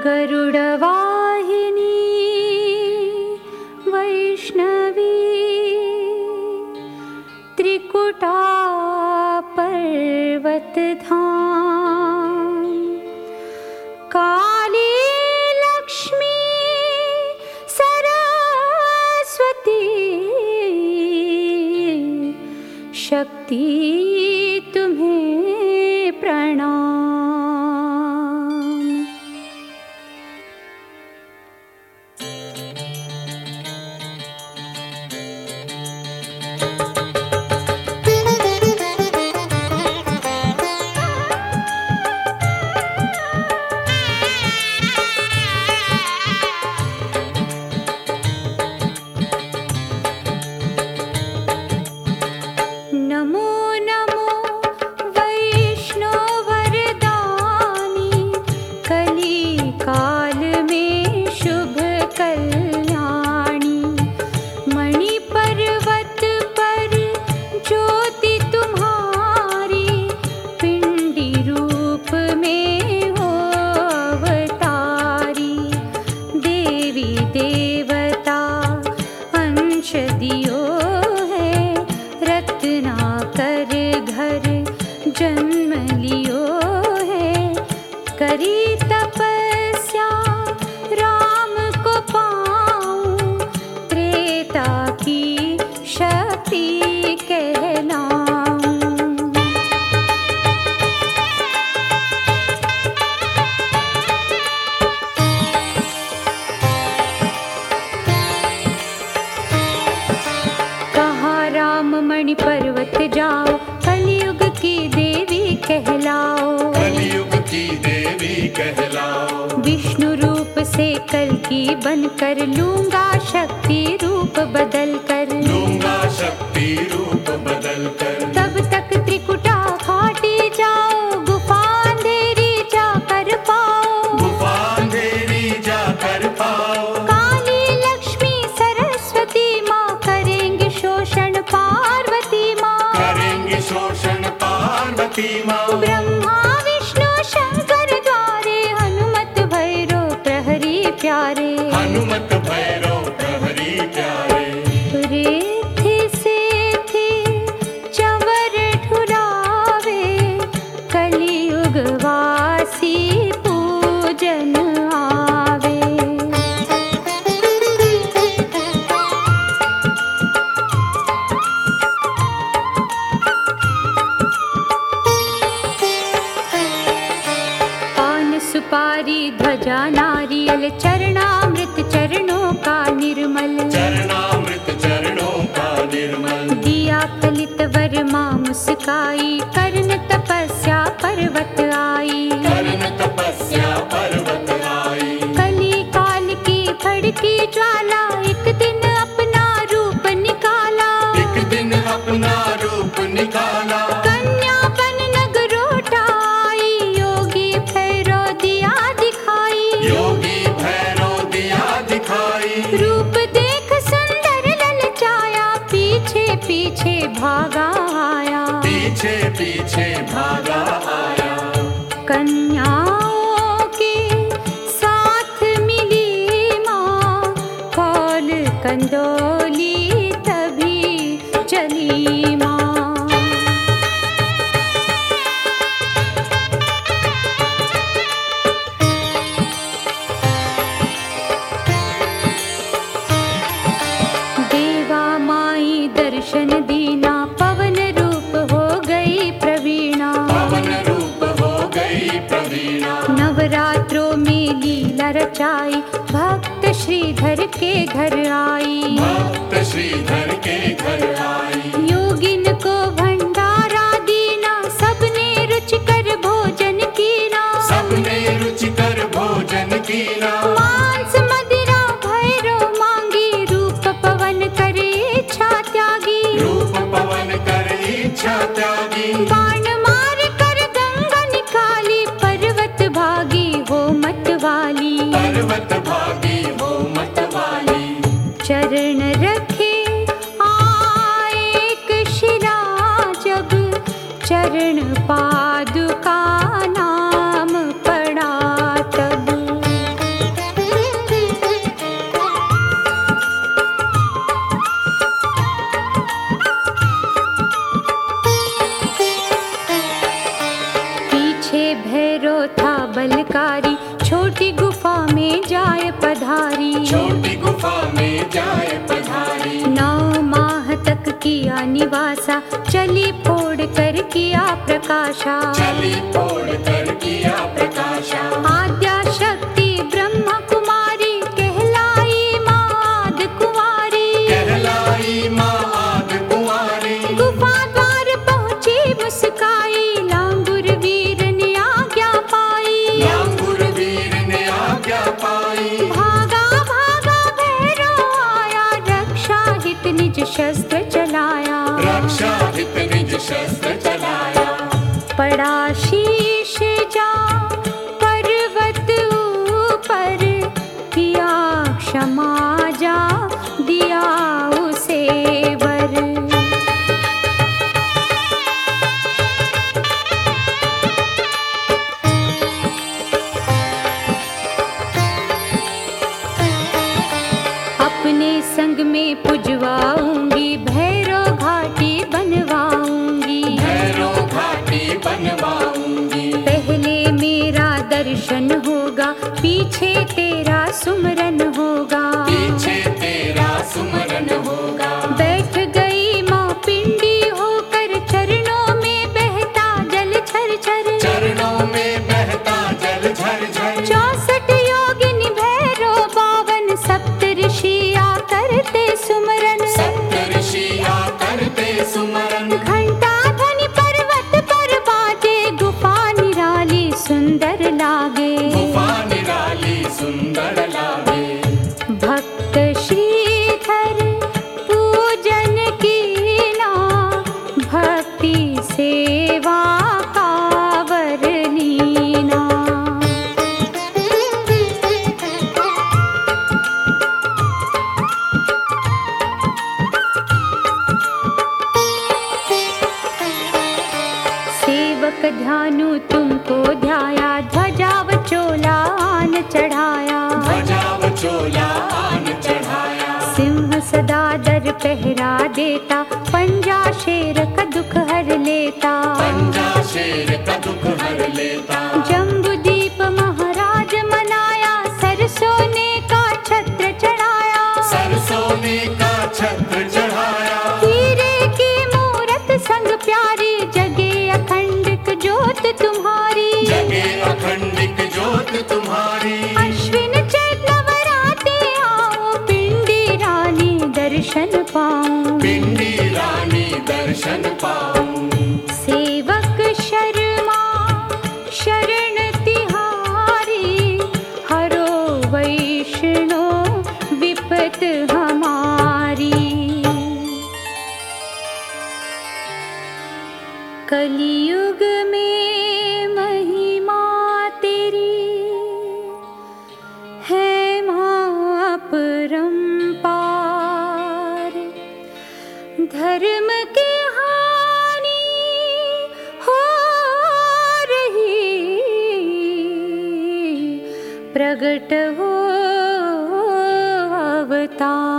गरुडवाहिनी वैष्णवी त्रिकुटा पर्वतधाम काली लक्ष्मी सरस्वती शक्ति तुम्हें प्रणाम। नमो नमो वैष्णव वरदानी कली काल में शुभ कल्याणी मणि पर्वत पर ज्योति तुम्हारी पिंडी रूप में हो अवतारी देवी देवता अंश दियो रत्ना कर घर जन्म लियो है करी तपस्या राम को पाऊं त्रेता की शक्ति कहलाऊं। राम मणि पर्वत जाओ कलयुग की देवी कहलाओ कलयुग की देवी कहलाओ विष्णु रूप से कल की बनकर लूंगा शक्ति रूप बदल कर तब तक त्रिकुटा घाटी जाओ गुफा अंधेरी जाकर पाओ काली लक्ष्मी सरस्वती माँ करेंगे शोषण पार्वती माँ ब्रह्मा विष्णु शंकर द्वारे हनुमत भैरव प्रहरी प्यारे रेथी सेथी चवर ढुलावे कलियुग वासी पूजन आवे। पान सुपारी ध्वजा नारियल चरणामृत चरणों का निर्मल दिया फलित वर माँ मुस्काई करन तपस्या पर्वत आई कली काल की भड़की ज्वाला एक दिन अपना रूप निकाला कन्या बन नगरोटाई योगी भैरव दिया दिखाई रूप देख सुंदर ललचाया पीछे पीछे भागा आया कन्याओं के साथ मिली माँ कौल कंदोली तभी चली माँ। देवा माई दर्शन दीना पवन रूप हो गई प्रवीणा नवरात्रों में लीला रचाई भक्त श्रीधर के घर आई योगिन को भंडारा दीना सबने रुचिकर भोजन कीना मांस मदिरा भैरव मांगी रूप पवन करे इच्छा त्यागी बाण मार कर गंगा निकाली पर्वत भागी हो मतवाली चरण रखे आए शिला जब चरण पादुका नाम पड़ा तब। में जाए पधारी, छोटी गुफा में जाए पधारी। 9 माह तक किया निवासा, चली फोड़ कर किया प्रकाशा, चली फोड़ कर किया प्रकाशा। आद्या शक्ति ब्रह्म कुमारी, कहलाई माँ आदि कुंवारी, कहलाई माँ आदि कुंवारी। गुफा द्वार पहुँची मुस्काई, लांगुर वीर ने आज्ञा पाई, लांगुर वीर ने आज्ञा पाई। भागा भागा भैरव आया, रक्षा हित निज शस्त्र चलाया, रक्षा हित निज शस्त्र चलाया। पड़ा शीश जा पर्वत ऊपर, किया क्षमा जा दिया उसे वर। अपने संग में पुजवाऊंगी, भैरव घाटी बनवाऊंगी, भैरव घाटी बनवाऊंगी। पहले मेरा दर्शन होगा, पीछे तेरा सुमरन होगा, पीछे तेरा सुमरन होगा। बैठ गई माँ पिंडी होकर, चरणों में बहता जल झर झर, चरणों में बहता जल झर झर। 64 योगिनी भैरव 52 सप्तऋषिया करते सुमरन, सप्तऋषिया करते सुमरन। घंटा ध्वनि पर्वत पर बाजे, गुफा निराली सुंदर लागे, गुफा निराली सुंदर लागे। भक्त श्रीधर पूजन कीना, भक्ति सेवा का वरनीना। सेवक ध्यानु तुमको ध्याया, ध्वजाव चोला आन चढ़ाया, ध्वजाव चोला आन चढ़ाया। सिंह सदा दर पहरा देता, पंजा शेर का दुख हर लेता, पंजा शेर का दुख हर लेता। जम्बूदीप महाराज मनाया, सरसोने का छत्र चढ़ाया, सरसोने का छत्र चढ़ाया। हीरे की मूरत संग प्यारी, जगे अखंडिक ज्योत तुम्हारी, जगे अखंडिक ज्योत तुम्हारी। अश्विन चैत नवराते आओ, पिंडी रानी दर्शन पाऊं, पिंडी रानी दर्शन पाऊं। सेवक शर्मा शरण तिहारी, हरो वैष्णो विपत हमारी। कलियुग में महिमा तेरी है माँ अपरंपार, धर्म की हानि हो रही, प्रगट हो अवतार।